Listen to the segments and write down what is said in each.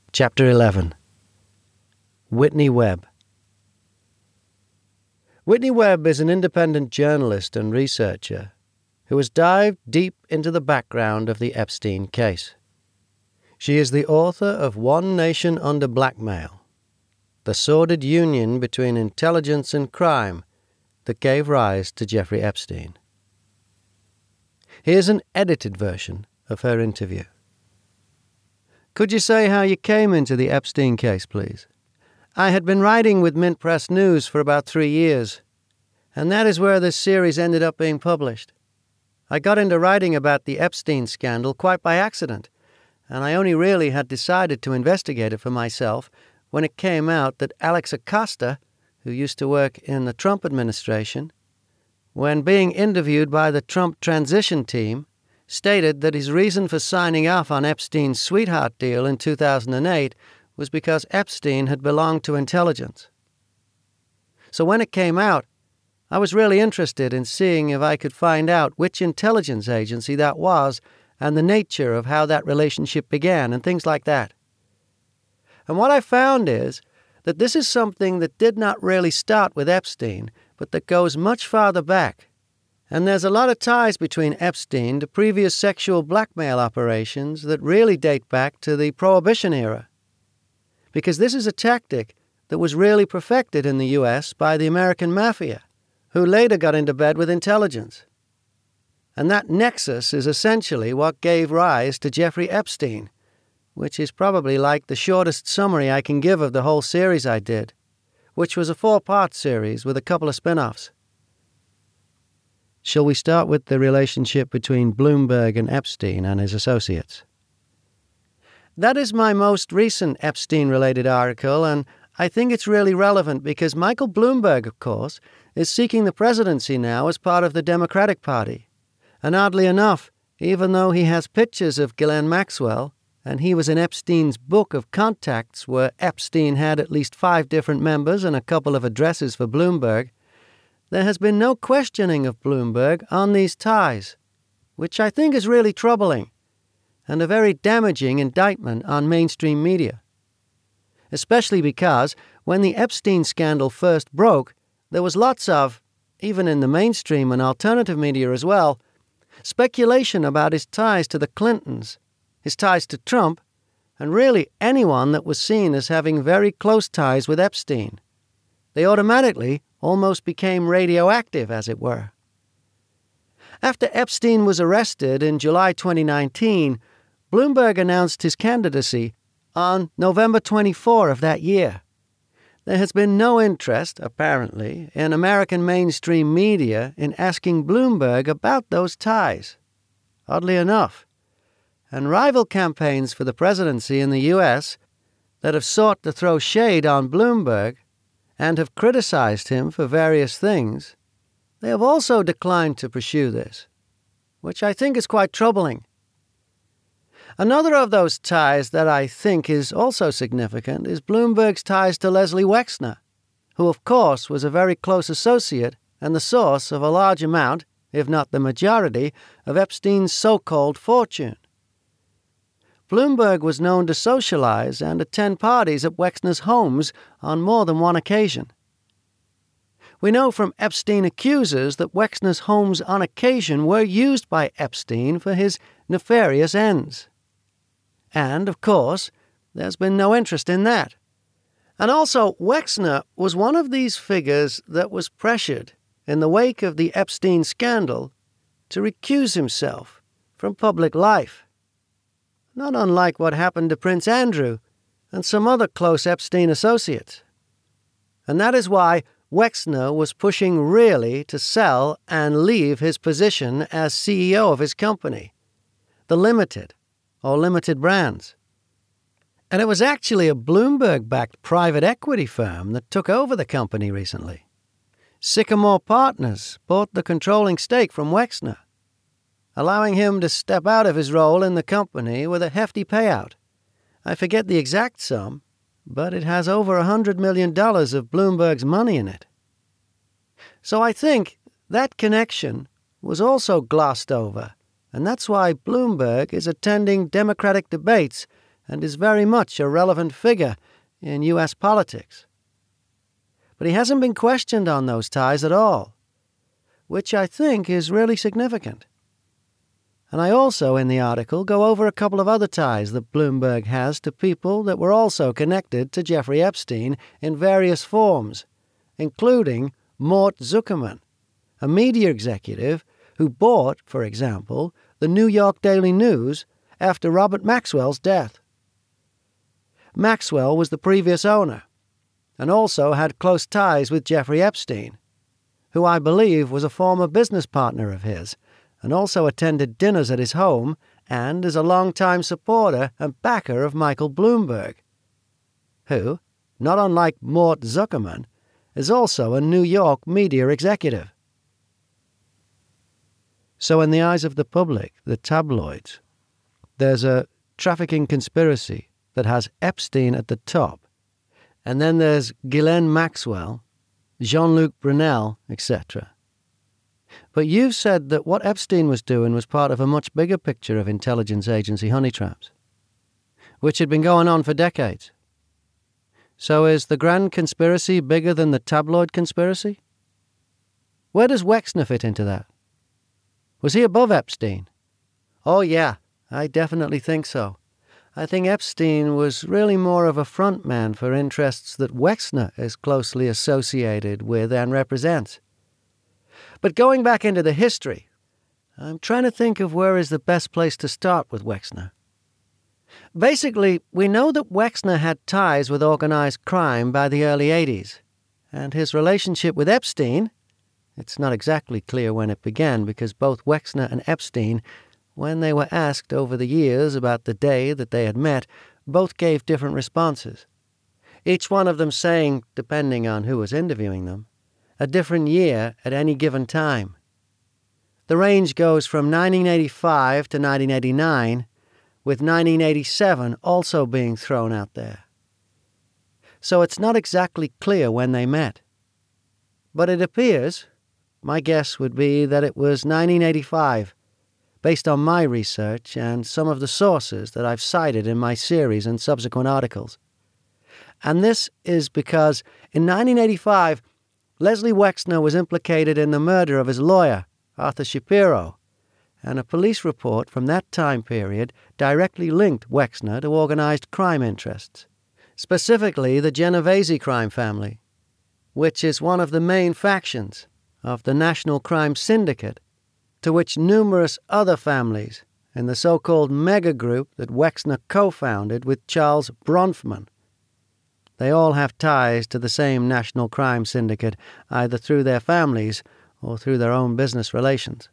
Chapter 11. Whitney Webb. Whitney Webb is an independent journalist and researcher who has dived deep into the background of the Epstein case. She is the author of One Nation Under Blackmail, the sordid union between intelligence and crime that gave rise to Jeffrey Epstein. Here's an edited version of her interview. Could you say how you came into the Epstein case, please? I had been writing with Mint Press News for about 3 years, and that is where this series ended up being published. I got into writing about the Epstein scandal quite by accident, and I only really had decided to investigate it for myself when it came out that Alex Acosta, who used to work in the Trump administration, when being interviewed by the Trump transition team, stated that his reason for signing off on Epstein's sweetheart deal in 2008 was because Epstein had belonged to intelligence. So when it came out, I was really interested in seeing if I could find out which intelligence agency that was and the nature of how that relationship began and things like that. And what I found is that this is something that did not really start with Epstein, but that goes much farther back. And there's a lot of ties between Epstein to previous sexual blackmail operations that really date back to the Prohibition era. Because this is a tactic that was really perfected in the U.S. by the American Mafia, who later got into bed with intelligence. And that nexus is essentially what gave rise to Jeffrey Epstein, which is probably like the shortest summary I can give of the whole series I did, which was a 4-part series with a couple of spin-offs. Shall we start with the relationship between Bloomberg and Epstein and his associates? That is my most recent Epstein-related article, and I think it's really relevant because Michael Bloomberg, of course, is seeking the presidency now as part of the Democratic Party. And oddly enough, even though he has pictures of Ghislaine Maxwell, and he was in Epstein's book of contacts where Epstein had at least 5 different members and a couple of addresses for Bloomberg, there has been no questioning of Bloomberg on these ties, which I think is really troubling and a very damaging indictment on mainstream media. Especially because when the Epstein scandal first broke, there was lots of, even in the mainstream and alternative media as well, speculation about his ties to the Clintons, his ties to Trump, and really anyone that was seen as having very close ties with Epstein. They automatically almost became radioactive, as it were. After Epstein was arrested in July 2019, Bloomberg announced his candidacy on November 24 of that year. There has been no interest, apparently, in American mainstream media in asking Bloomberg about those ties, oddly enough. And rival campaigns for the presidency in the U.S. that have sought to throw shade on Bloomberg and have criticized him for various things, they have also declined to pursue this, which I think is quite troubling. Another of those ties that I think is also significant is Bloomberg's ties to Leslie Wexner, who of course was a very close associate and the source of a large amount, if not the majority, of Epstein's so-called fortune. Bloomberg was known to socialize and attend parties at Wexner's homes on more than one occasion. We know from Epstein accusers that Wexner's homes on occasion were used by Epstein for his nefarious ends. And, of course, there's been no interest in that. And also, Wexner was one of these figures that was pressured in the wake of the Epstein scandal to recuse himself from public life. Not unlike what happened to Prince Andrew and some other close Epstein associates. And that is why Wexner was pushing really to sell and leave his position as CEO of his company, The Limited, or Limited Brands. And it was actually a Bloomberg-backed private equity firm that took over the company recently. Sycamore Partners bought the controlling stake from Wexner, allowing him to step out of his role in the company with a hefty payout. I forget the exact sum, but it has over $100 million of Bloomberg's money in it. So I think that connection was also glossed over, and that's why Bloomberg is attending Democratic debates and is very much a relevant figure in U.S. politics. But he hasn't been questioned on those ties at all, which I think is really significant. And I also, in the article, go over a couple of other ties that Bloomberg has to people that were also connected to Jeffrey Epstein in various forms, including Mort Zuckerman, a media executive who bought, for example, the New York Daily News after Robert Maxwell's death. Maxwell was the previous owner, and also had close ties with Jeffrey Epstein, who I believe was a former business partner of his, and also attended dinners at his home and is a longtime supporter and backer of Michael Bloomberg, who, not unlike Mort Zuckerman, is also a New York media executive. So in the eyes of the public, the tabloids, there's a trafficking conspiracy that has Epstein at the top, and then there's Ghislaine Maxwell, Jean-Luc Brunel, etc. But you've said that what Epstein was doing was part of a much bigger picture of intelligence agency honey traps, which had been going on for decades. So is the grand conspiracy bigger than the tabloid conspiracy? Where does Wexner fit into that? Was he above Epstein? Oh yeah, I definitely think so. I think Epstein was really more of a front man for interests that Wexner is closely associated with and represents. But going back into the history, I'm trying to think of where is the best place to start with Wexner. Basically, we know that Wexner had ties with organized crime by the early 80s, and his relationship with Epstein, it's not exactly clear when it began because both Wexner and Epstein, when they were asked over the years about the day that they had met, both gave different responses, each one of them saying, depending on who was interviewing them, a different year at any given time. The range goes from 1985 to 1989, with 1987 also being thrown out there. So it's not exactly clear when they met. But it appears, my guess would be that it was 1985, based on my research and some of the sources that I've cited in my series and subsequent articles. And this is because in 1985, Leslie Wexner was implicated in the murder of his lawyer, Arthur Shapiro, and a police report from that time period directly linked Wexner to organized crime interests, specifically the Genovese crime family, which is one of the main factions of the National Crime Syndicate, to which numerous other families in the so-called mega group that Wexner co-founded with Charles Bronfman. They all have ties to the same National Crime Syndicate, either through their families or through their own business relations.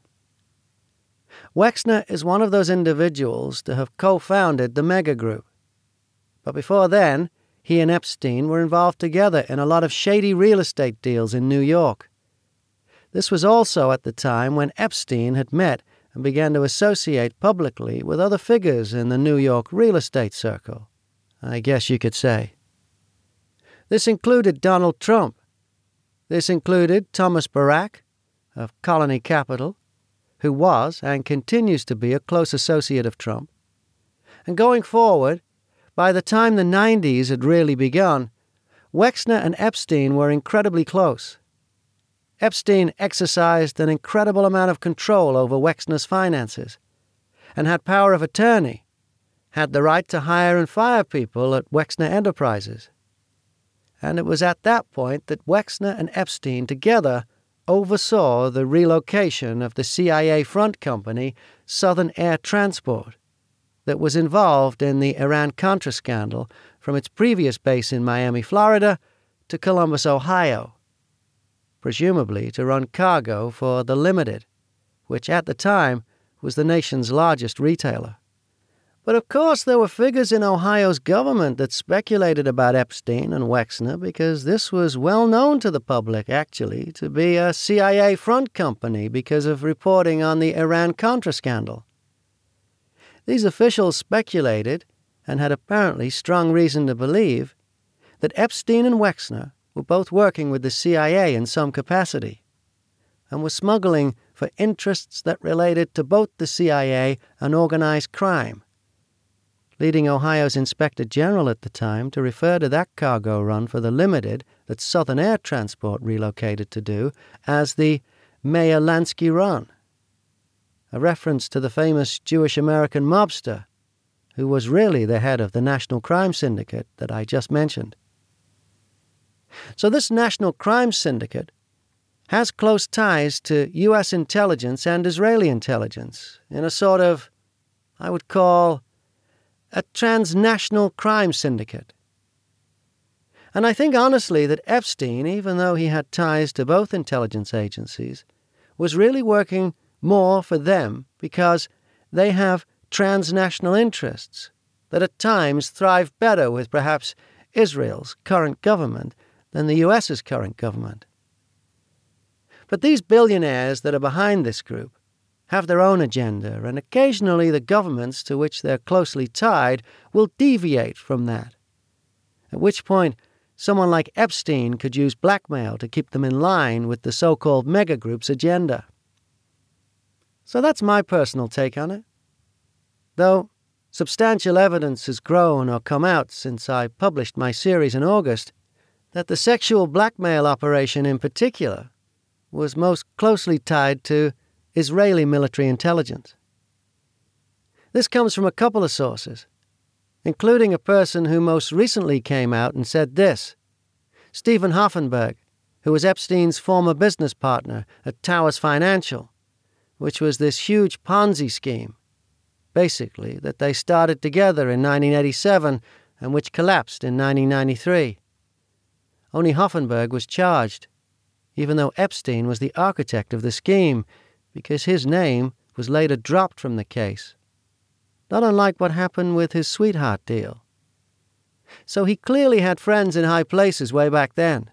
Wexner is one of those individuals to have co-founded the mega group. But before then, he and Epstein were involved together in a lot of shady real estate deals in New York. This was also at the time when Epstein had met and began to associate publicly with other figures in the New York real estate circle, I guess you could say. This included Donald Trump. This included Thomas Barak of Colony Capital, who was and continues to be a close associate of Trump. And going forward, by the time the 90s had really begun, Wexner and Epstein were incredibly close. Epstein exercised an incredible amount of control over Wexner's finances and had power of attorney, had the right to hire and fire people at Wexner Enterprises. And it was at that point that Wexner and Epstein together oversaw the relocation of the CIA front company, Southern Air Transport, that was involved in the Iran-Contra scandal from its previous base in Miami, Florida, to Columbus, Ohio, presumably to run cargo for The Limited, which at the time was the nation's largest retailer. But of course there were figures in Ohio's government that speculated about Epstein and Wexner because this was well known to the public, actually, to be a CIA front company because of reporting on the Iran-Contra scandal. These officials speculated, and had apparently strong reason to believe, that Epstein and Wexner were both working with the CIA in some capacity, and were smuggling for interests that related to both the CIA and organized crime, leading Ohio's Inspector General at the time to refer to that cargo run for the Limited that Southern Air Transport relocated to do as the Meyer Lansky Run, a reference to the famous Jewish-American mobster who was really the head of the National Crime Syndicate that I just mentioned. So this National Crime Syndicate has close ties to U.S. intelligence and Israeli intelligence in a sort of, I would call, a transnational crime syndicate. And I think honestly that Epstein, even though he had ties to both intelligence agencies, was really working more for them because they have transnational interests that at times thrive better with perhaps Israel's current government than the U.S.'s current government. But these billionaires that are behind this group have their own agenda, and occasionally the governments to which they're closely tied will deviate from that, at which point someone like Epstein could use blackmail to keep them in line with the so-called megagroup's agenda. So that's my personal take on it. Though substantial evidence has grown or come out since I published my series in August that the sexual blackmail operation in particular was most closely tied to Israeli military intelligence. This comes from a couple of sources, including a person who most recently came out and said this, Stephen Hoffenberg, who was Epstein's former business partner at Towers Financial, which was this huge Ponzi scheme, basically, that they started together in 1987 and which collapsed in 1993. Only Hoffenberg was charged, even though Epstein was the architect of the scheme, because his name was later dropped from the case, not unlike what happened with his sweetheart deal. So he clearly had friends in high places way back then.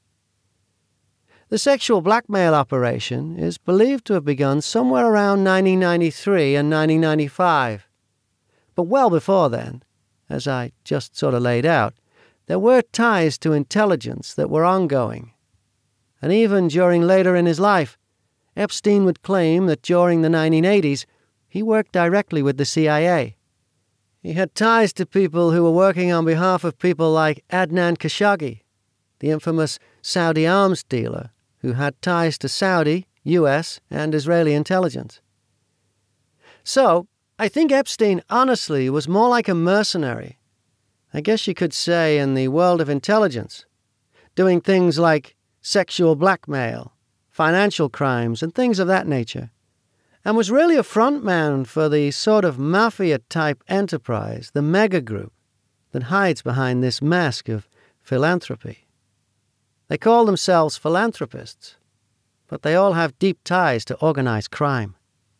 The sexual blackmail operation is believed to have begun somewhere around 1993 and 1995. But well before then, as I just sort of laid out, there were ties to intelligence that were ongoing. And even during later in his life, Epstein would claim that during the 1980s, he worked directly with the CIA. He had ties to people who were working on behalf of people like Adnan Khashoggi, the infamous Saudi arms dealer who had ties to Saudi, U.S., and Israeli intelligence. So, I think Epstein honestly was more like a mercenary, I guess you could say in the world of intelligence, doing things like sexual blackmail, financial crimes, and things of that nature, and was really a frontman for the sort of mafia-type enterprise, the mega group, that hides behind this mask of philanthropy. They call themselves philanthropists, but they all have deep ties to organized crime.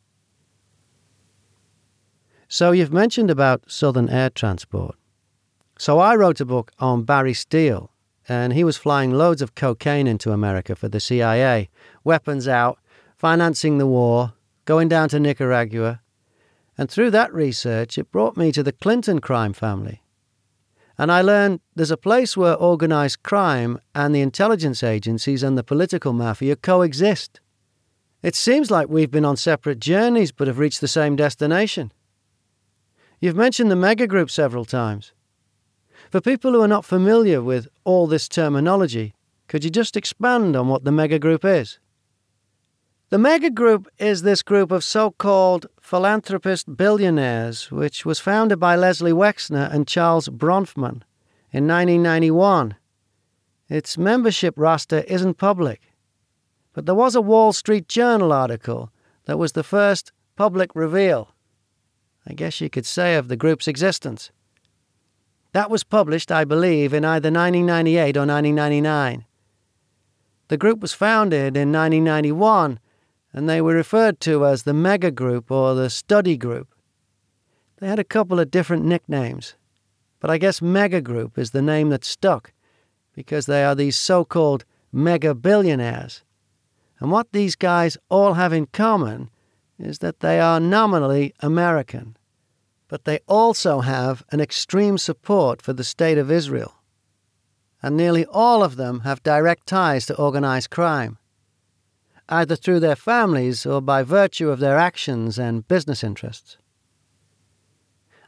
So you've mentioned about Southern Air Transport. So I wrote a book on Barry Steele, and he was flying loads of cocaine into America for the CIA, weapons out, financing the war, going down to Nicaragua. And through that research, it brought me to the Clinton crime family. And I learned there's a place where organized crime and the intelligence agencies and the political mafia coexist. It seems like we've been on separate journeys but have reached the same destination. You've mentioned the megagroup several times. For people who are not familiar with all this terminology, could you just expand on what the megagroup is? The megagroup is this group of so-called philanthropist billionaires, which was founded by Leslie Wexner and Charles Bronfman in 1991. Its membership roster isn't public, but there was a Wall Street Journal article that was the first public reveal, I guess you could say, of the group's existence. That was published, I believe, in either 1998 or 1999. The group was founded in 1991, and they were referred to as the Mega Group or the Study Group. They had a couple of different nicknames, but I guess Mega Group is the name that stuck because they are these so-called mega billionaires. And what these guys all have in common is that they are nominally American, but they also have an extreme support for the State of Israel. And nearly all of them have direct ties to organized crime, either through their families or by virtue of their actions and business interests.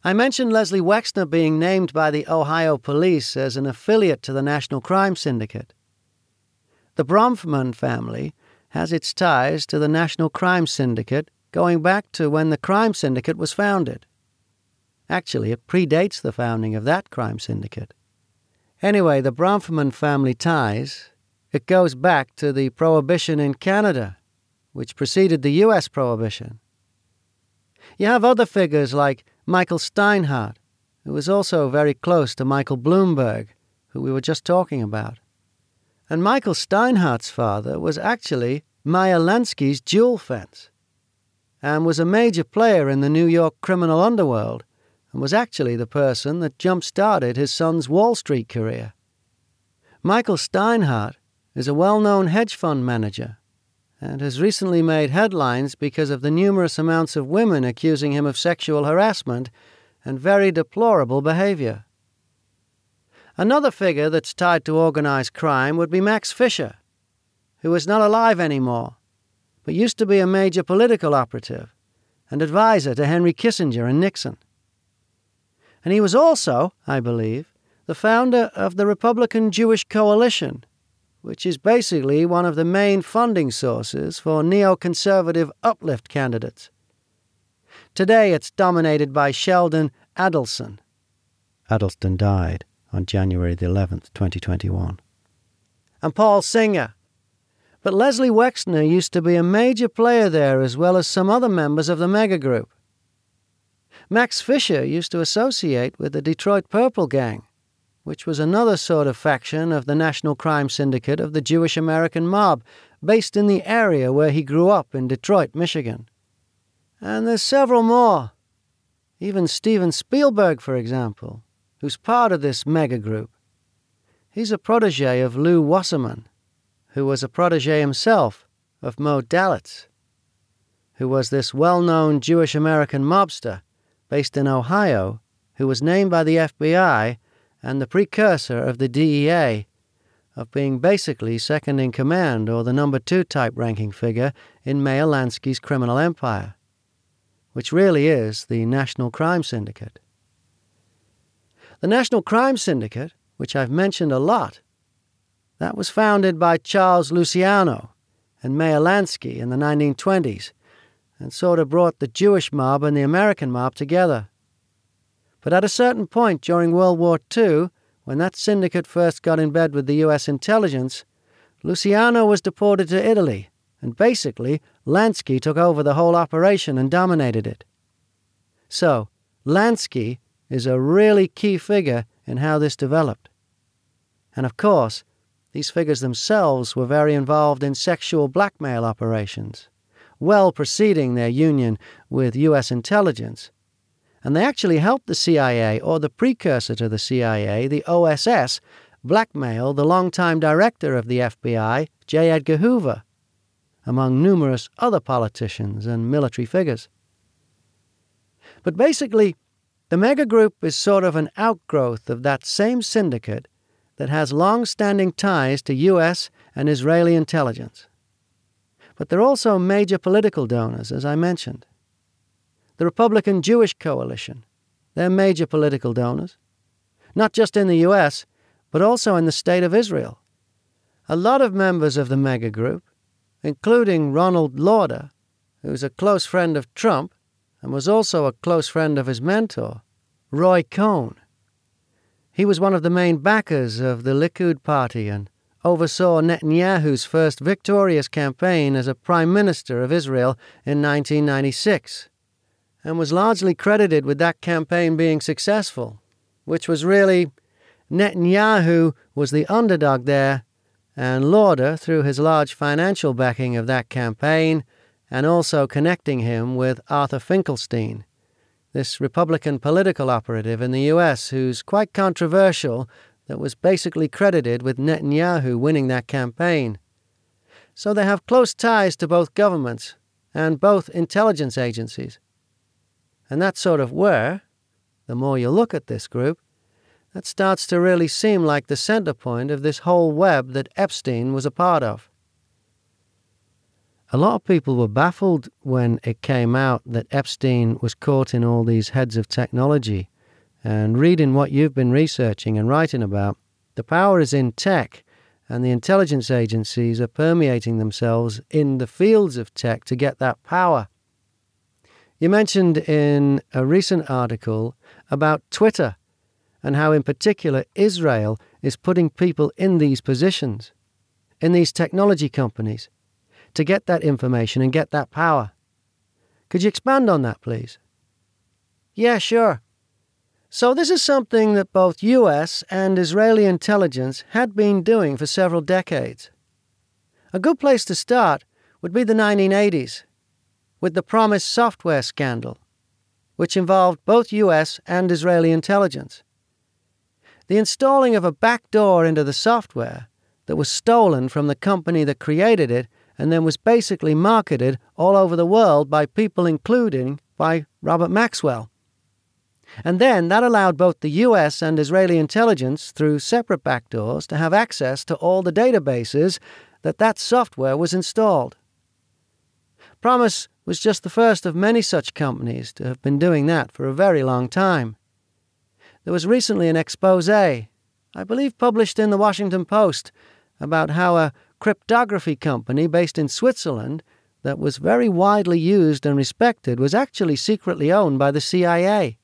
I mentioned Leslie Wexner being named by the Ohio police as an affiliate to the National Crime Syndicate. The Bronfman family has its ties to the National Crime Syndicate going back to when the crime syndicate was founded. Actually, it predates the founding of that crime syndicate. Anyway, the Bronfman family ties, it goes back to the Prohibition in Canada, which preceded the U.S. Prohibition. You have other figures like Michael Steinhardt, who was also very close to Michael Bloomberg, who we were just talking about. And Michael Steinhardt's father was actually Meyer Lansky's jewel fence, and was a major player in the New York criminal underworld, and was actually the person that jump-started his son's Wall Street career. Michael Steinhardt is a well-known hedge fund manager, and has recently made headlines because of the numerous amounts of women accusing him of sexual harassment and very deplorable behavior. Another figure that's tied to organized crime would be Max Fisher, who is not alive anymore, but used to be a major political operative and advisor to Henry Kissinger and Nixon. And he was also, I believe, the founder of the Republican Jewish Coalition, which is basically one of the main funding sources for neoconservative uplift candidates. Today it's dominated by Sheldon Adelson. Adelson died on January the 11th, 2021. And Paul Singer. But Leslie Wexner used to be a major player there as well as some other members of the megagroup. Max Fisher used to associate with the Detroit Purple Gang, which was another sort of faction of the National Crime Syndicate of the Jewish American mob, based in the area where he grew up in Detroit, Michigan. And there's several more. Even Steven Spielberg, for example, who's part of this megagroup. He's a protege of Lew Wasserman, who was a protege himself of Mo Dalitz, who was this well-known Jewish American mobster based in Ohio, who was named by the FBI and the precursor of the DEA, of being basically second in command or the number 2 type ranking figure in Meyer Lansky's criminal empire, which really is the National Crime Syndicate. The National Crime Syndicate, which I've mentioned a lot, that was founded by Charles Luciano and Meyer Lansky in the 1920s and sort of brought the Jewish mob and the American mob together. But at a certain point during World War II, when that syndicate first got in bed with the U.S. intelligence, Luciano was deported to Italy, and basically Lansky took over the whole operation and dominated it. So, Lansky is a really key figure in how this developed. And of course, these figures themselves were very involved in sexual blackmail operations, well preceding their union with U.S. intelligence. And they actually helped the CIA, or the precursor to the CIA, the OSS, blackmail the longtime director of the FBI, J. Edgar Hoover, among numerous other politicians and military figures. But basically, the megagroup is sort of an outgrowth of that same syndicate that has long-standing ties to U.S. and Israeli intelligence. But they're also major political donors, as I mentioned. The Republican Jewish Coalition, they're major political donors, not just in the U.S., but also in the State of Israel. A lot of members of the megagroup, including Ronald Lauder, who's a close friend of Trump and was also a close friend of his mentor, Roy Cohn. He was one of the main backers of the Likud party and oversaw Netanyahu's first victorious campaign as a prime minister of Israel in 1996, and was largely credited with that campaign being successful, which was really Netanyahu was the underdog there, and Lauder, through his large financial backing of that campaign, and also connecting him with Arthur Finkelstein, this Republican political operative in the U.S. who's quite controversial, that was basically credited with Netanyahu winning that campaign. So they have close ties to both governments and both intelligence agencies. And that's sort of where, the more you look at this group, that starts to really seem like the center point of this whole web that Epstein was a part of. a lot of people were baffled when it came out that Epstein was caught in all these heads of technology. And reading what you've been researching and writing about, the power is in tech, and the intelligence agencies are permeating themselves in the fields of tech to get that power. You mentioned in a recent article about Twitter and how in particular Israel is putting people in these positions, in these technology companies, to get that information and get that power. Could you expand on that, please? Yeah, sure. So this is something that both US and Israeli intelligence had been doing for several decades. A good place to start would be the 1980s, with the PROMIS software scandal, which involved both US and Israeli intelligence. The installing of a backdoor into the software that was stolen from the company that created it and then was basically marketed all over the world by people including by Robert Maxwell. And then that allowed both the US and Israeli intelligence, through separate backdoors, to have access to all the databases that software was installed. PROMIS was just the first of many such companies to have been doing that for a very long time. There was recently an expose, I believe published in the Washington Post, about how a cryptography company based in Switzerland that was very widely used and respected was actually secretly owned by the CIA.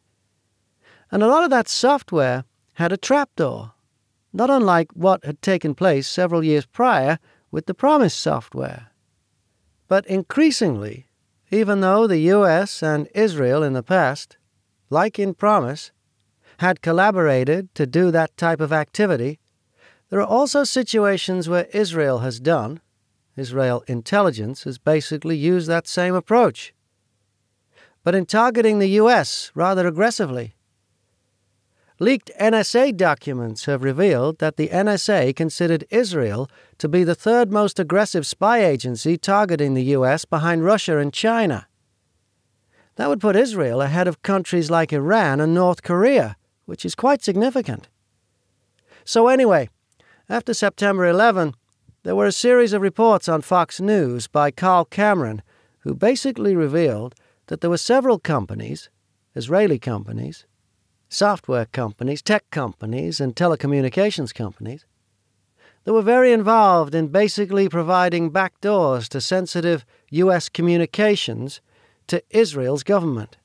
And a lot of that software had a trapdoor, not unlike what had taken place several years prior with the PROMIS software. But increasingly, even though the US and Israel in the past, like in PROMIS, had collaborated to do that type of activity, there are also situations where Israel intelligence has basically used that same approach, but in targeting the US rather aggressively. Leaked NSA documents have revealed that the NSA considered Israel to be the third most aggressive spy agency targeting the U.S. behind Russia and China. That would put Israel ahead of countries like Iran and North Korea, which is quite significant. So anyway, after September 11, there were a series of reports on Fox News by Carl Cameron, who basically revealed that there were several companies, Israeli companies, software companies, tech companies, and telecommunications companies that were very involved in basically providing backdoors to sensitive U.S. communications to Israel's government.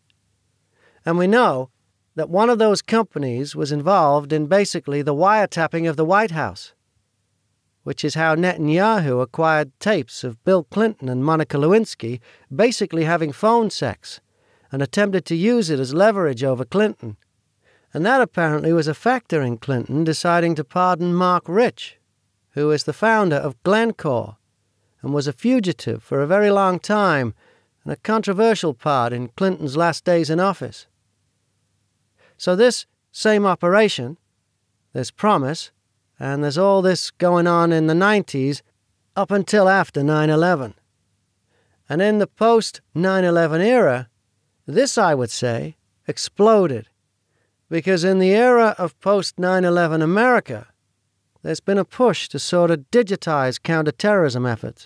And we know that one of those companies was involved in basically the wiretapping of the White House, which is how Netanyahu acquired tapes of Bill Clinton and Monica Lewinsky basically having phone sex, and attempted to use it as leverage over Clinton. And that apparently was a factor in Clinton deciding to pardon Mark Rich, who is the founder of Glencore and was a fugitive for a very long time and a controversial part in Clinton's last days in office. So this same operation, there's PROMIS, and there's all this going on in the 90s up until after 9/11. And in the post-9/11 era, this, I would say, exploded, because in the era of post-9/11 America, there's been a push to sort of digitize counterterrorism efforts.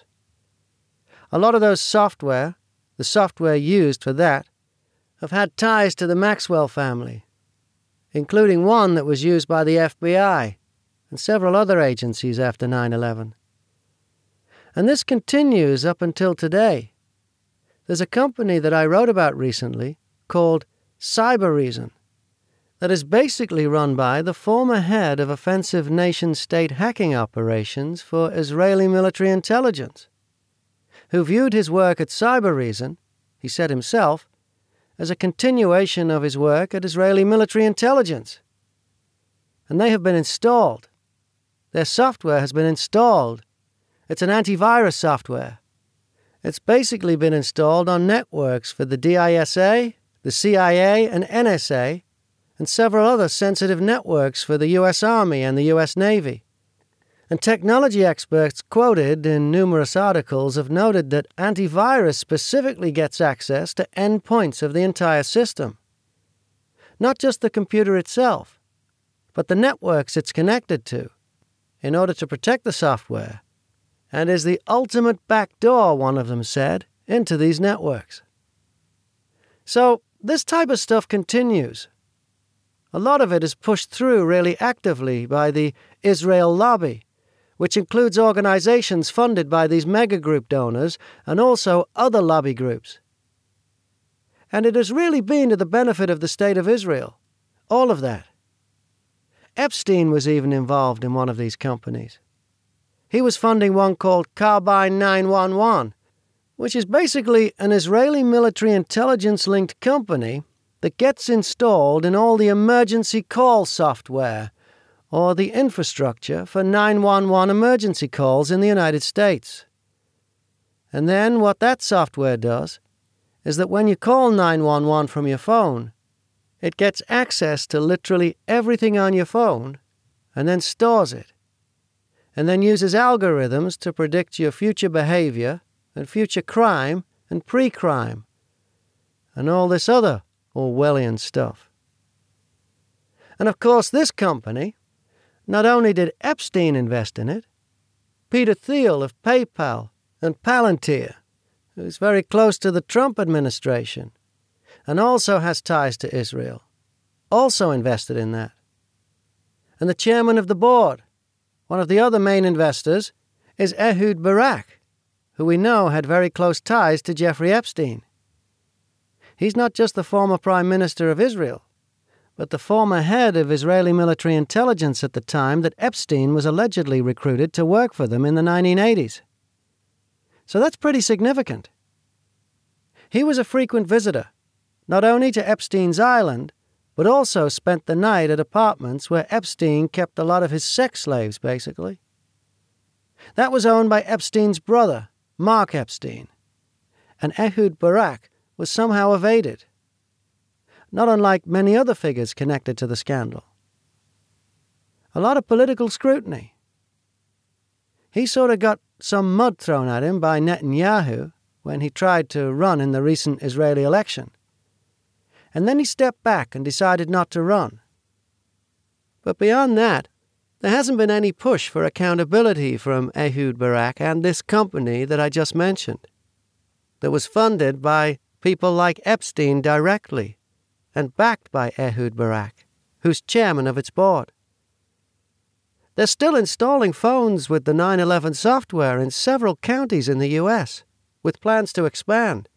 A lot of those software, the software used for that, have had ties to the Maxwell family, including one that was used by the FBI and several other agencies after 9/11. And this continues up until today. There's a company that I wrote about recently called Cybereason that is basically run by the former head of offensive nation-state hacking operations for Israeli military intelligence, who viewed his work at Cybereason, he said himself, as a continuation of his work at Israeli military intelligence. And they have been installed. Their software has been installed. It's an antivirus software. It's basically been installed on networks for the DISA, the CIA, and NSA, and several other sensitive networks for the U.S. Army and the U.S. Navy. And technology experts quoted in numerous articles have noted that antivirus specifically gets access to endpoints of the entire system. Not just the computer itself, but the networks it's connected to, in order to protect the software and is the ultimate backdoor, one of them said, into these networks. So this type of stuff continues. A lot of it is pushed through really actively by the Israel lobby, which includes organizations funded by these megagroup donors and also other lobby groups. And it has really been to the benefit of the State of Israel, all of that. Epstein was even involved in one of these companies. He was funding one called Carbine 911, which is basically an Israeli military intelligence-linked company that gets installed in all the emergency call software or the infrastructure for 911 emergency calls in the United States. And then what that software does is that when you call 911 from your phone, it gets access to literally everything on your phone and then stores it, and then uses algorithms to predict your future behavior and future crime and pre-crime, and all this other Orwellian stuff. And of course this company, not only did Epstein invest in it, Peter Thiel of PayPal and Palantir, who's very close to the Trump administration, and also has ties to Israel, also invested in that. And the chairman of the board, one of the other main investors, is Ehud Barak, who we know had very close ties to Jeffrey Epstein. He's not just the former Prime Minister of Israel, but the former head of Israeli military intelligence at the time that Epstein was allegedly recruited to work for them in the 1980s. So that's pretty significant. He was a frequent visitor, not only to Epstein's island, but also spent the night at apartments where Epstein kept a lot of his sex slaves, basically. That was owned by Epstein's brother, Mark Epstein, and Ehud Barak was somehow evaded, not unlike many other figures connected to the scandal. A lot of political scrutiny. He sort of got some mud thrown at him by Netanyahu when he tried to run in the recent Israeli election. And then he stepped back and decided not to run. But beyond that, there hasn't been any push for accountability from Ehud Barak and this company that I just mentioned, that was funded by people like Epstein directly and backed by Ehud Barak, who's chairman of its board. They're still installing phones with the 911 software in several counties in the U.S., with plans to expand.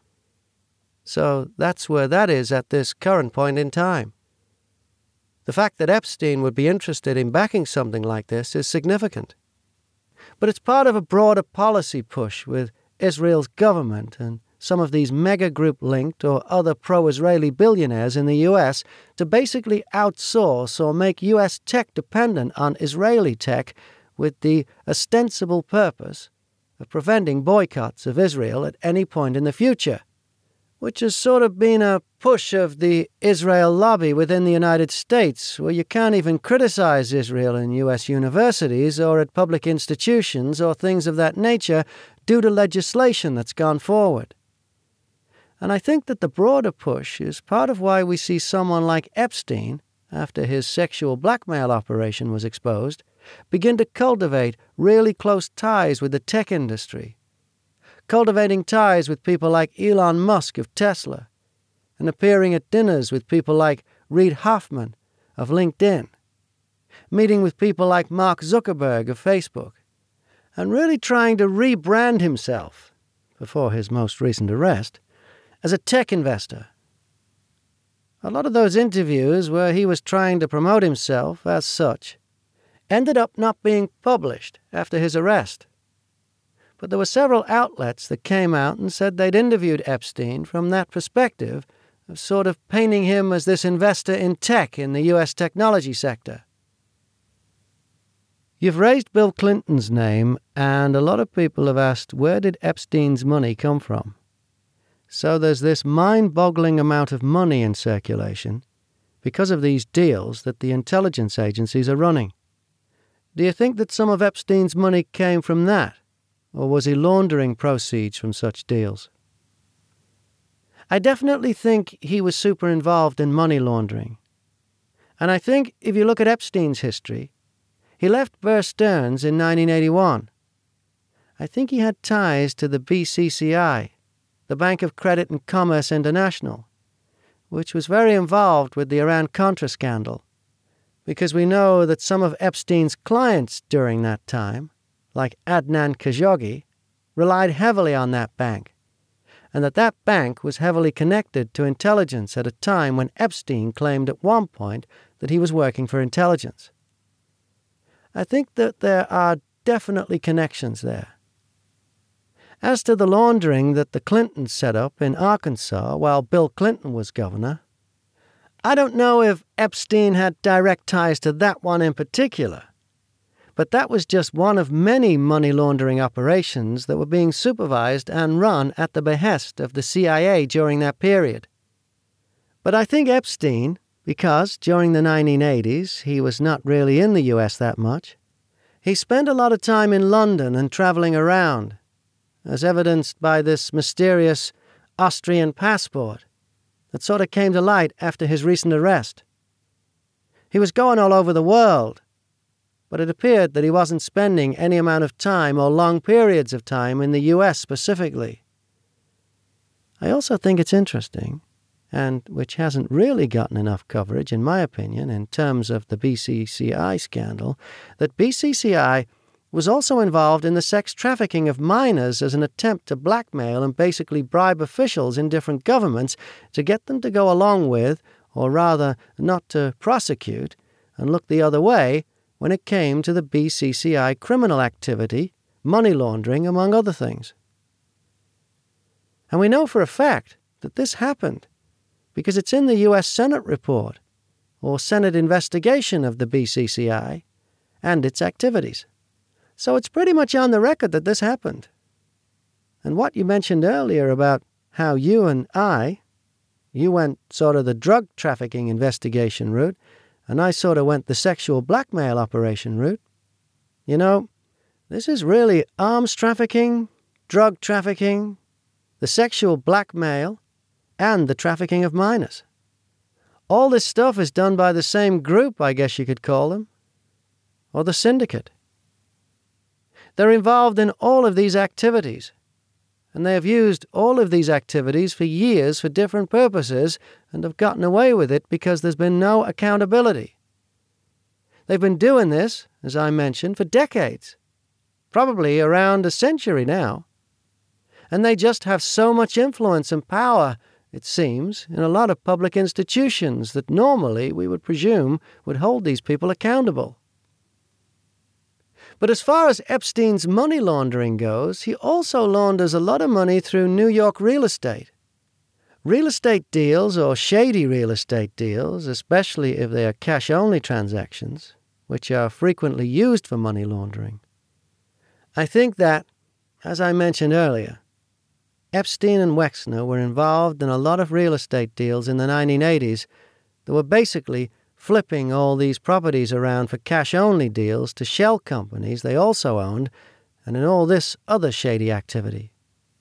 So that's where that is at this current point in time. The fact that Epstein would be interested in backing something like this is significant. But it's part of a broader policy push with Israel's government and some of these mega-group-linked or other pro-Israeli billionaires in the U.S. to basically outsource or make U.S. tech dependent on Israeli tech with the ostensible purpose of preventing boycotts of Israel at any point in the future, which has sort of been a push of the Israel lobby within the United States, where you can't even criticize Israel in U.S. universities or at public institutions or things of that nature due to legislation that's gone forward. And I think that the broader push is part of why we see someone like Epstein, after his sexual blackmail operation was exposed, begin to cultivate really close ties with the tech industry, cultivating ties with people like Elon Musk of Tesla, and appearing at dinners with people like Reid Hoffman of LinkedIn, meeting with people like Mark Zuckerberg of Facebook, and really trying to rebrand himself, before his most recent arrest, as a tech investor. A lot of those interviews where he was trying to promote himself as such ended up not being published after his arrest. But there were several outlets that came out and said they'd interviewed Epstein from that perspective of sort of painting him as this investor in tech in the U.S. technology sector. You've raised Bill Clinton's name, and a lot of people have asked, where did Epstein's money come from? So there's this mind-boggling amount of money in circulation because of these deals that the intelligence agencies are running. Do you think that some of Epstein's money came from that? Or was he laundering proceeds from such deals? I definitely think he was super involved in money laundering. And I think if you look at Epstein's history, he left Bear Stearns in 1981. I think he had ties to the BCCI, the Bank of Credit and Commerce International, which was very involved with the Iran-Contra scandal, because we know that some of Epstein's clients during that time, like Adnan Khashoggi, relied heavily on that bank, and that bank was heavily connected to intelligence at a time when Epstein claimed at one point that he was working for intelligence. I think that there are definitely connections there. As to the laundering that the Clintons set up in Arkansas while Bill Clinton was governor, I don't know if Epstein had direct ties to that one in particular, but that was just one of many money laundering operations that were being supervised and run at the behest of the CIA during that period. But I think Epstein, because during the 1980s he was not really in the U.S. that much, he spent a lot of time in London and traveling around, as evidenced by this mysterious Austrian passport that sort of came to light after his recent arrest. He was going all over the world, but it appeared that he wasn't spending any amount of time or long periods of time in the U.S. specifically. I also think it's interesting, and which hasn't really gotten enough coverage, in my opinion, in terms of the BCCI scandal, that BCCI was also involved in the sex trafficking of minors as an attempt to blackmail and basically bribe officials in different governments to get them to go along with, or rather not to prosecute, and look the other way when it came to the BCCI criminal activity, money laundering, among other things. And we know for a fact that this happened because it's in the U.S. Senate report, or Senate investigation of the BCCI and its activities. So it's pretty much on the record that this happened. And what you mentioned earlier about how you went sort of the drug trafficking investigation route, and I sort of went the sexual blackmail operation route. You know, this is really arms trafficking, drug trafficking, the sexual blackmail, and the trafficking of minors. All this stuff is done by the same group, I guess you could call them, or the syndicate. They're involved in all of these activities, and they have used all of these activities for years for different purposes and have gotten away with it because there's been no accountability. They've been doing this, as I mentioned, for decades, probably around a century now, and they just have so much influence and power, it seems, in a lot of public institutions that normally we would presume would hold these people accountable. But as far as Epstein's money laundering goes, he also launders a lot of money through New York real estate. Real estate deals, or shady real estate deals, especially if they are cash-only transactions, which are frequently used for money laundering. I think that, as I mentioned earlier, Epstein and Wexner were involved in a lot of real estate deals in the 1980s that were basically flipping all these properties around for cash-only deals to shell companies they also owned, and in all this other shady activity.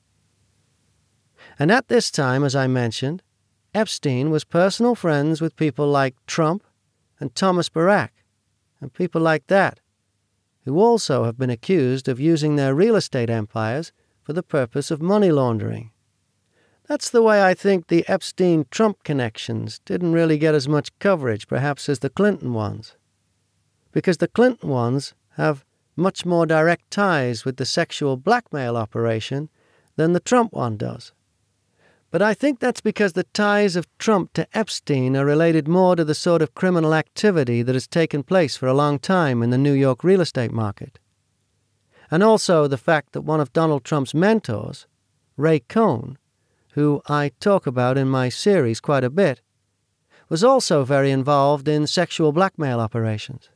And at this time, as I mentioned, Epstein was personal friends with people like Trump and Thomas Barack, and people like that, who also have been accused of using their real estate empires for the purpose of money laundering. That's the way I think the Epstein-Trump connections didn't really get as much coverage, perhaps, as the Clinton ones. Because the Clinton ones have much more direct ties with the sexual blackmail operation than the Trump one does. But I think that's because the ties of Trump to Epstein are related more to the sort of criminal activity that has taken place for a long time in the New York real estate market. And also the fact that one of Donald Trump's mentors, Ray Cohn, who I talk about in my series quite a bit, was also very involved in sexual blackmail operations.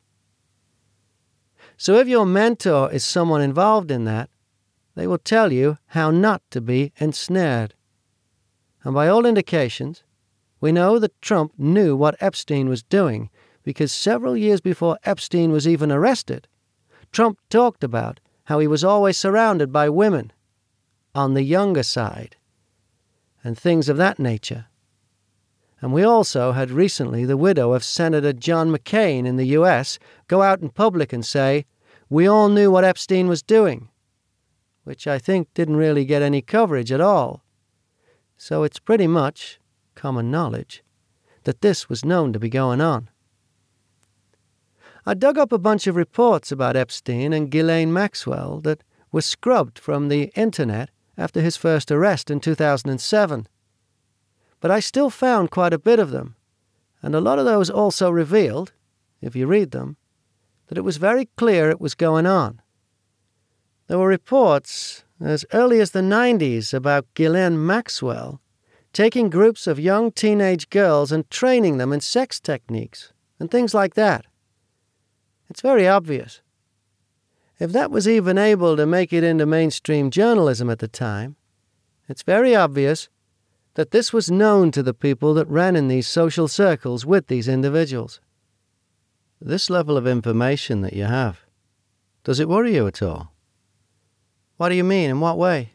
So if your mentor is someone involved in that, they will tell you how not to be ensnared. And by all indications, we know that Trump knew what Epstein was doing because several years before Epstein was even arrested, Trump talked about how he was always surrounded by women on the younger side and things of that nature. And we also had recently the widow of Senator John McCain in the U.S. go out in public and say, "We all knew what Epstein was doing." which I think didn't really get any coverage at all. So it's pretty much common knowledge that this was known to be going on. I dug up a bunch of reports about Epstein and Ghislaine Maxwell that were scrubbed from the internet after his first arrest in 2007. But I still found quite a bit of them, and a lot of those also revealed, if you read them, that it was very clear it was going on. There were reports as early as the 90s about Ghislaine Maxwell taking groups of young teenage girls and training them in sex techniques and things like that. It's very obvious. If that was even able to make it into mainstream journalism at the time, it's very obvious that this was known to the people that ran in these social circles with these individuals. This level of information that you have, does it worry you at all? What do you mean? In what way?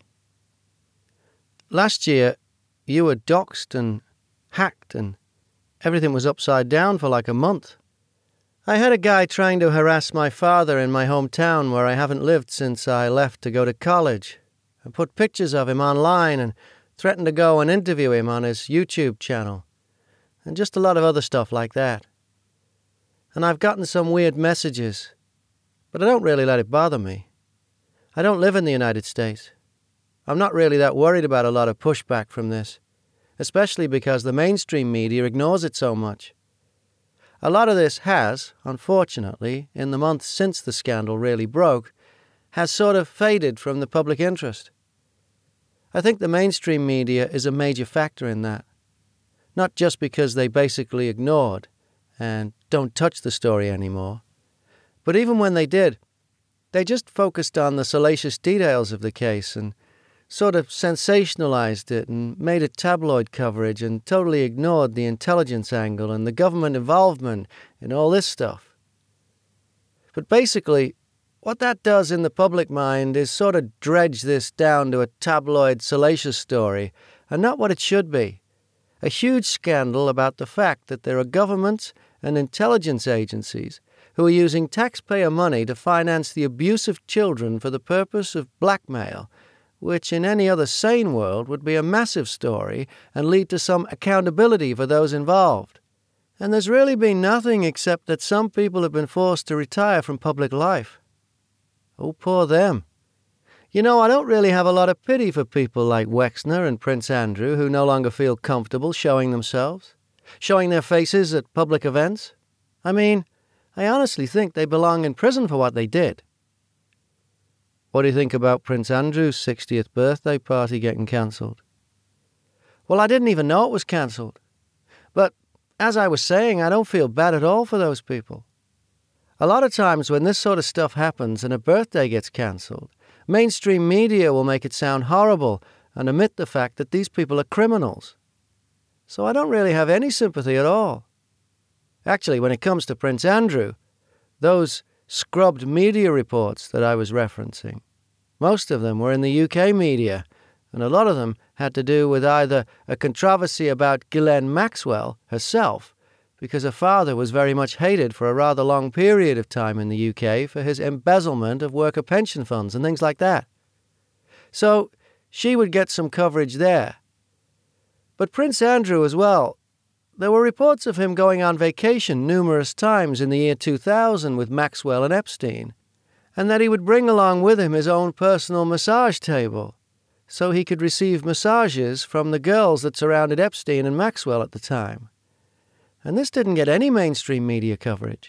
Last year, you were doxxed and hacked and everything was upside down for like a month. I had a guy trying to harass my father in my hometown where I haven't lived since I left to go to college, and put pictures of him online and threatened to go and interview him on his YouTube channel, and just a lot of other stuff like that. And I've gotten some weird messages, but I don't really let it bother me. I don't live in the United States. I'm not really that worried about a lot of pushback from this, especially because the mainstream media ignores it so much. A lot of this has, unfortunately, in the months since the scandal really broke, has sort of faded from the public interest. I think the mainstream media is a major factor in that. Not just because they basically ignored and don't touch the story anymore, but even when they did, they just focused on the salacious details of the case and sort of sensationalized it and made it tabloid coverage and totally ignored the intelligence angle and the government involvement in all this stuff. But basically, what that does in the public mind is sort of dredge this down to a tabloid salacious story and not what it should be. A huge scandal about the fact that there are governments and intelligence agencies who are using taxpayer money to finance the abuse of children for the purpose of blackmail, which in any other sane world would be a massive story and lead to some accountability for those involved. And there's really been nothing except that some people have been forced to retire from public life. Oh, poor them. You know, I don't really have a lot of pity for people like Wexner and Prince Andrew who no longer feel comfortable showing themselves, showing their faces at public events. I mean, I honestly think they belong in prison for what they did. What do you think about Prince Andrew's 60th birthday party getting cancelled? Well, I didn't even know it was cancelled. But, as I was saying, I don't feel bad at all for those people. A lot of times when this sort of stuff happens and a birthday gets cancelled, mainstream media will make it sound horrible and omit the fact that these people are criminals. So I don't really have any sympathy at all. Actually, when it comes to Prince Andrew, those scrubbed media reports that I was referencing, most of them were in the UK media, and a lot of them had to do with either a controversy about Ghislaine Maxwell herself, because her father was very much hated for a rather long period of time in the UK for his embezzlement of worker pension funds and things like that. So she would get some coverage there. But Prince Andrew as well, there were reports of him going on vacation numerous times in the year 2000 with Maxwell and Epstein, and that he would bring along with him his own personal massage table, so he could receive massages from the girls that surrounded Epstein and Maxwell at the time. And this didn't get any mainstream media coverage.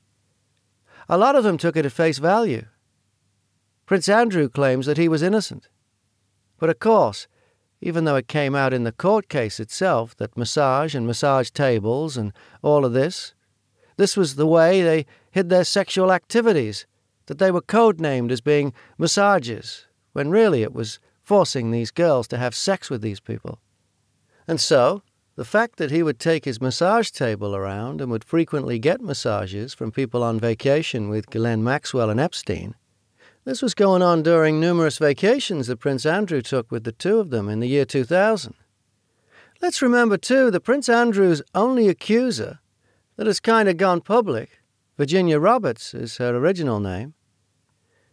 A lot of them took it at face value. Prince Andrew claims that he was innocent. But of course, even though it came out in the court case itself that massage and massage tables and all of this was the way they hid their sexual activities, that they were codenamed as being massages, when really it was forcing these girls to have sex with these people. And so, the fact that he would take his massage table around and would frequently get massages from people on vacation with Ghislaine Maxwell and Epstein, this was going on during numerous vacations that Prince Andrew took with the two of them in the year 2000. Let's remember, too, that Prince Andrew's only accuser that has kind of gone public, Virginia Roberts is her original name,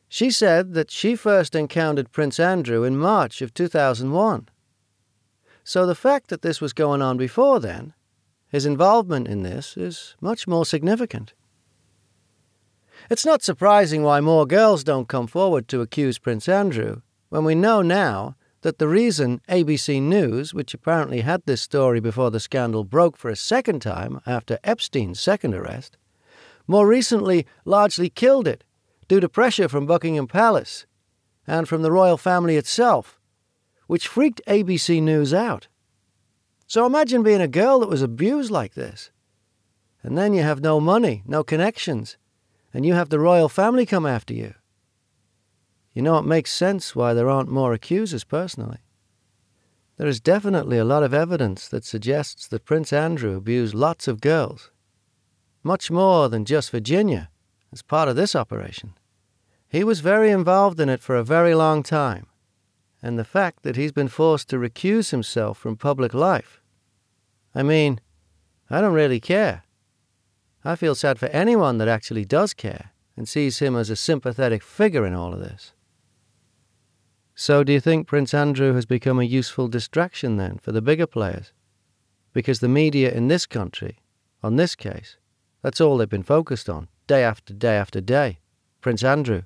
She said that she first encountered Prince Andrew in March of 2001. So the fact that this was going on before then, his involvement in this, is much more significant. It's not surprising why more girls don't come forward to accuse Prince Andrew, when we know now that the reason ABC News, which apparently had this story before the scandal broke for a second time after Epstein's second arrest, more recently largely killed it due to pressure from Buckingham Palace and from the royal family itself, which freaked ABC News out. So imagine being a girl that was abused like this, and then you have no money, no connections, and you have the royal family come after you. You know, it makes sense why there aren't more accusers personally. There is definitely a lot of evidence that suggests that Prince Andrew abused lots of girls. Much more than just Virginia as part of this operation. He was very involved in it for a very long time, and the fact that he's been forced to recuse himself from public life. I mean, I don't really care. I feel sad for anyone that actually does care and sees him as a sympathetic figure in all of this. So do you think Prince Andrew has become a useful distraction then for the bigger players? Because the media in this country, on this case, that's all they've been focused on, day after day after day. Prince Andrew.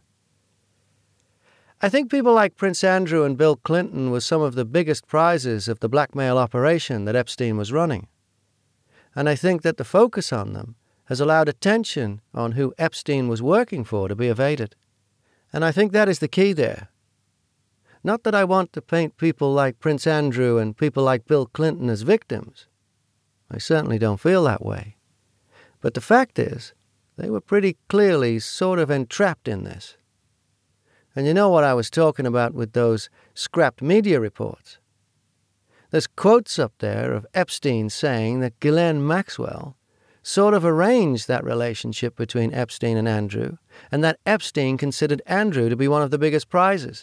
I think people like Prince Andrew and Bill Clinton were some of the biggest prizes of the blackmail operation that Epstein was running. And I think that the focus on them has allowed attention on who Epstein was working for to be evaded. And I think that is the key there. Not that I want to paint people like Prince Andrew and people like Bill Clinton as victims. I certainly don't feel that way. But the fact is, they were pretty clearly sort of entrapped in this. And you know what I was talking about with those scrapped media reports? There's quotes up there of Epstein saying that Ghislaine Maxwell sort of arranged that relationship between Epstein and Andrew, and that Epstein considered Andrew to be one of the biggest prizes.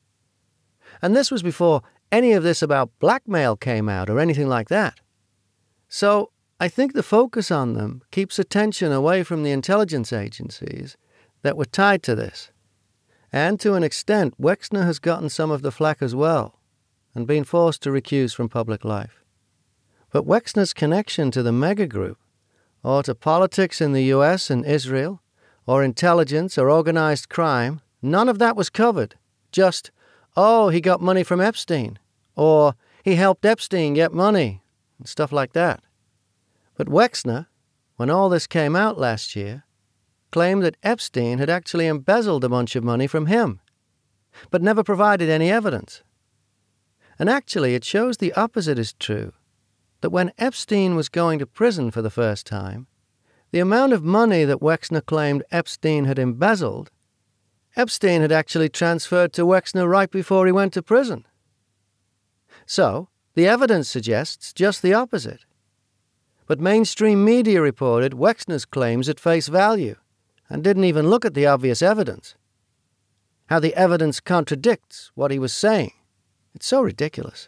And this was before any of this about blackmail came out or anything like that. So I think the focus on them keeps attention away from the intelligence agencies that were tied to this. And to an extent, Wexner has gotten some of the flack as well and been forced to recuse from public life. But Wexner's connection to the mega group, or to politics in the US and Israel, or intelligence or organized crime, none of that was covered. Just, oh, he got money from Epstein, or he helped Epstein get money, and stuff like that. But Wexner, when all this came out last year, claimed that Epstein had actually embezzled a bunch of money from him, but never provided any evidence. And actually, it shows the opposite is true, that when Epstein was going to prison for the first time, the amount of money that Wexner claimed Epstein had embezzled, Epstein had actually transferred to Wexner right before he went to prison. So, the evidence suggests just the opposite. But mainstream media reported Wexner's claims at face value and didn't even look at the obvious evidence. How the evidence contradicts what he was saying. It's so ridiculous.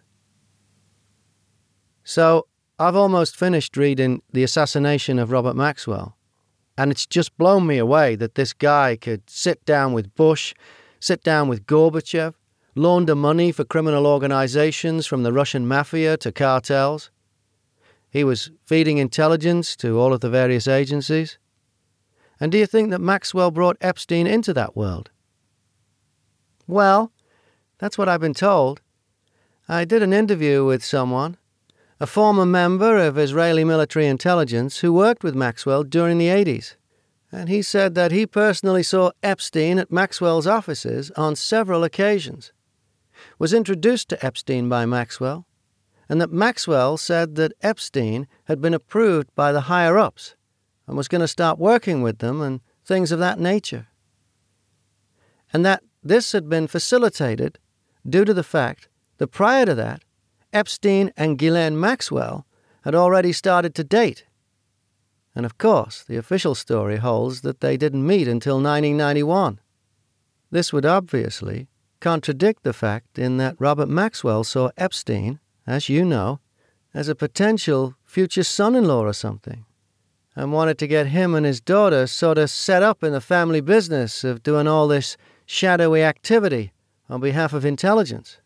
So, I've almost finished reading The Assassination of Robert Maxwell, and it's just blown me away that this guy could sit down with Bush, sit down with Gorbachev, launder money for criminal organizations from the Russian mafia to cartels. He was feeding intelligence to all of the various agencies. And do you think that Maxwell brought Epstein into that world? Well, that's what I've been told. I did an interview with someone, a former member of Israeli military intelligence who worked with Maxwell during the 80s. And he said that he personally saw Epstein at Maxwell's offices on several occasions, was introduced to Epstein by Maxwell, and that Maxwell said that Epstein had been approved by the higher-ups and was going to start working with them and things of that nature. And that this had been facilitated due to the fact that prior to that, Epstein and Ghislaine Maxwell had already started to date. And of course, the official story holds that they didn't meet until 1991. This would obviously contradict the fact in that Robert Maxwell saw Epstein, as you know, as a potential future son-in-law or something, and wanted to get him and his daughter sort of set up in the family business of doing all this shadowy activity on behalf of intelligence.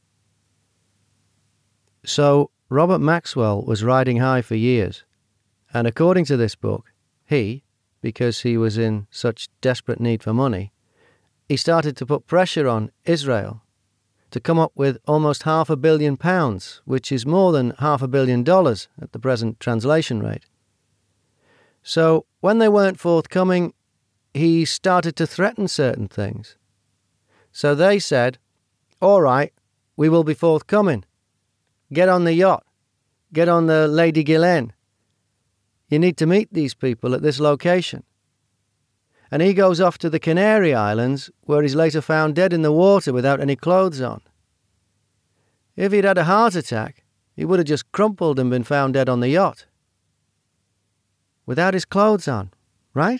So, Robert Maxwell was riding high for years, and according to this book, he, because he was in such desperate need for money, he started to put pressure on Israel to come up with almost £500 million, which is more than $500 million at the present translation rate. So when they weren't forthcoming, he started to threaten certain things. So they said, "All right, we will be forthcoming. Get on the yacht. Get on the Lady Ghislaine. You need to meet these people at this location." And he goes off to the Canary Islands, where he's later found dead in the water without any clothes on. If he'd had a heart attack, he would have just crumpled and been found dead on the yacht. Without his clothes on, right?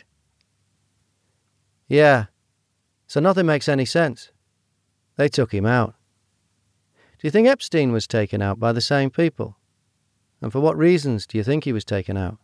Yeah, so nothing makes any sense. They took him out. Do you think Epstein was taken out by the same people? And for what reasons do you think he was taken out?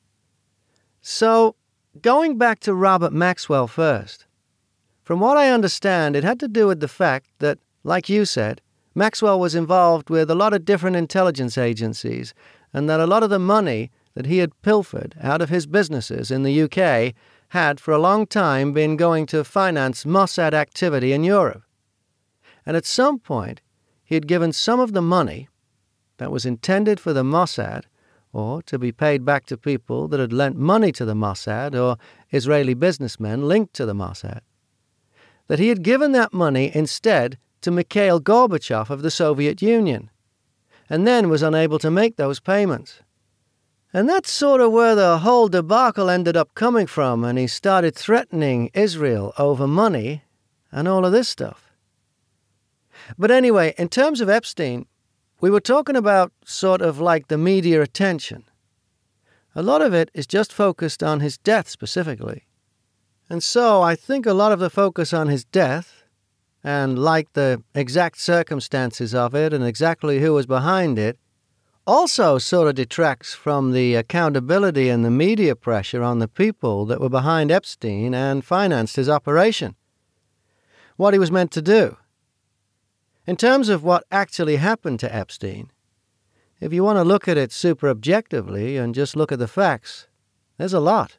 So, going back to Robert Maxwell first, from what I understand, it had to do with the fact that, like you said, Maxwell was involved with a lot of different intelligence agencies, and that a lot of the money that he had pilfered out of his businesses in the UK had for a long time been going to finance Mossad activity in Europe. And at some point, he had given some of the money that was intended for the Mossad, or to be paid back to people that had lent money to the Mossad or Israeli businessmen linked to the Mossad, that he had given that money instead to Mikhail Gorbachev of the Soviet Union, and then was unable to make those payments. And that's sort of where the whole debacle ended up coming from, and he started threatening Israel over money and all of this stuff. But anyway, in terms of Epstein, we were talking about sort of like the media attention. A lot of it is just focused on his death specifically. And so I think a lot of the focus on his death, and like the exact circumstances of it and exactly who was behind it, also sort of detracts from the accountability and the media pressure on the people that were behind Epstein and financed his operation. What he was meant to do. In terms of what actually happened to Epstein, if you want to look at it super objectively and just look at the facts, there's a lot.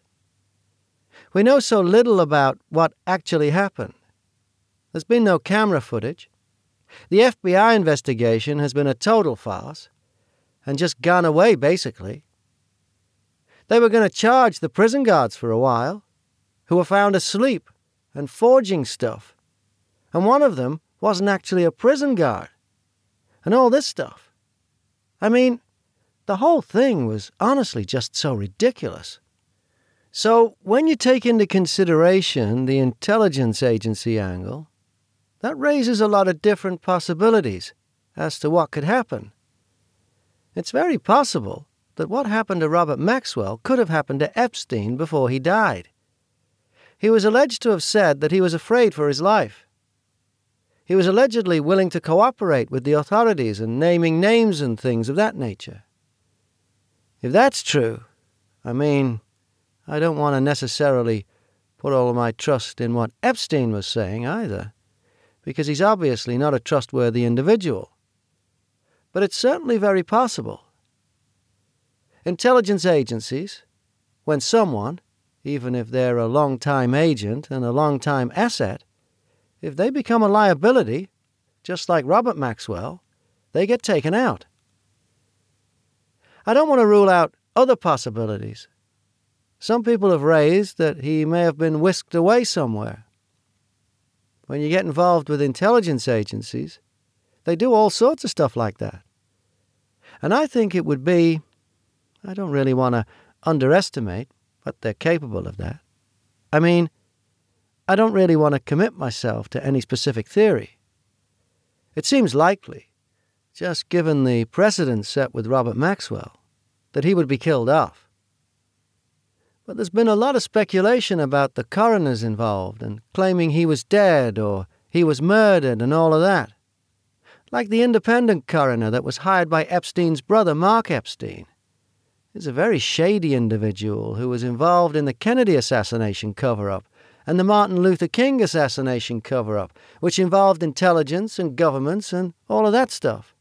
We know so little about what actually happened. There's been no camera footage. The FBI investigation has been a total farce and just gone away, basically. They were going to charge the prison guards for a while, who were found asleep and forging stuff. And one of them wasn't actually a prison guard. And all this stuff. I mean, the whole thing was honestly just so ridiculous. So when you take into consideration the intelligence agency angle, that raises a lot of different possibilities as to what could happen. It's very possible that what happened to Robert Maxwell could have happened to Epstein before he died. He was alleged to have said that he was afraid for his life. He was allegedly willing to cooperate with the authorities and naming names and things of that nature. If that's true, I mean, I don't want to necessarily put all of my trust in what Epstein was saying either, because he's obviously not a trustworthy individual. But it's certainly very possible. Intelligence agencies, when someone, even if they're a long-time agent and a long-time asset, if they become a liability, just like Robert Maxwell, they get taken out. I don't want to rule out other possibilities. Some people have raised that he may have been whisked away somewhere. When you get involved with intelligence agencies, they do all sorts of stuff like that. And I think it would be, I don't really want to underestimate, but they're capable of that. I mean, I don't really want to commit myself to any specific theory. It seems likely, just given the precedent set with Robert Maxwell, that he would be killed off. But there's been a lot of speculation about the coroners involved and claiming he was dead or he was murdered and all of that. Like the independent coroner that was hired by Epstein's brother, Mark Epstein. He's a very shady individual who was involved in the Kennedy assassination cover-up and the Martin Luther King assassination cover-up, which involved intelligence and governments and all of that stuff.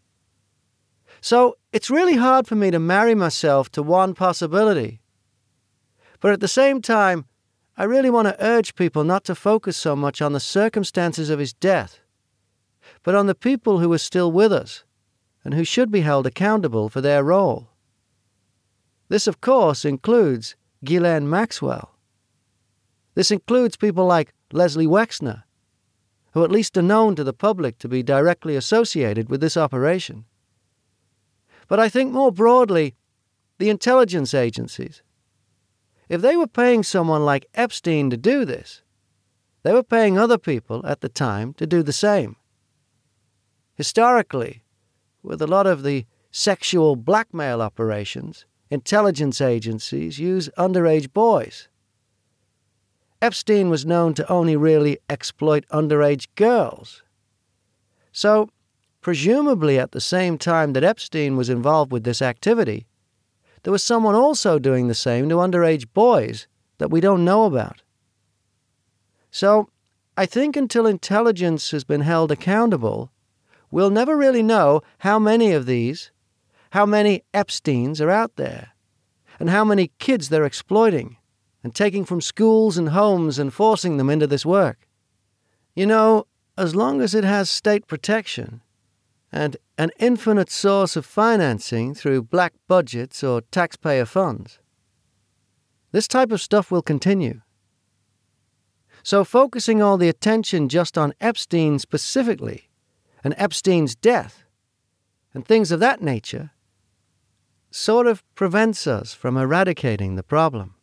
So it's really hard for me to marry myself to one possibility. But at the same time, I really want to urge people not to focus so much on the circumstances of his death, but on the people who are still with us and who should be held accountable for their role. This, of course, includes Ghislaine Maxwell. This includes people like Leslie Wexner, who at least are known to the public to be directly associated with this operation. But I think more broadly, the intelligence agencies. If they were paying someone like Epstein to do this, they were paying other people at the time to do the same. Historically, with a lot of the sexual blackmail operations, intelligence agencies use underage boys. Epstein was known to only really exploit underage girls. So, presumably at the same time that Epstein was involved with this activity, there was someone also doing the same to underage boys that we don't know about. So, I think until intelligence has been held accountable, we'll never really know how many of these, how many Epsteins are out there, and how many kids they're exploiting and taking from schools and homes and forcing them into this work. You know, as long as it has state protection and an infinite source of financing through black budgets or taxpayer funds, this type of stuff will continue. So focusing all the attention just on Epstein specifically, and Epstein's death, and things of that nature, sort of prevents us from eradicating the problem.